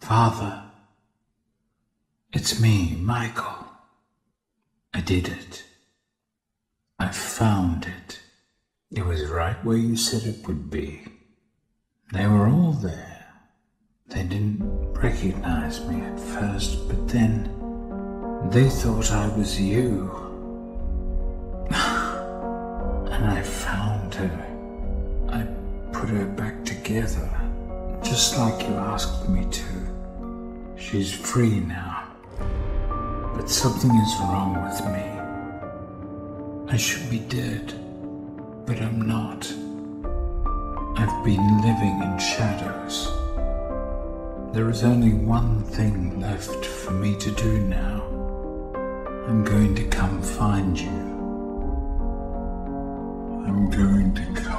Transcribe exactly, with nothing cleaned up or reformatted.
Father, it's me, Michael. I did it. I found it. It was right where you said it would be. They were all there. They didn't recognize me at first, but then they thought I was you. And I found her. I put her back together, just like you asked me to. She's free now. But something is wrong with me. I should be dead, but I'm not. I've been living in shadows. There is only one thing left for me to do now. I'm going to come find you. I'm going to come.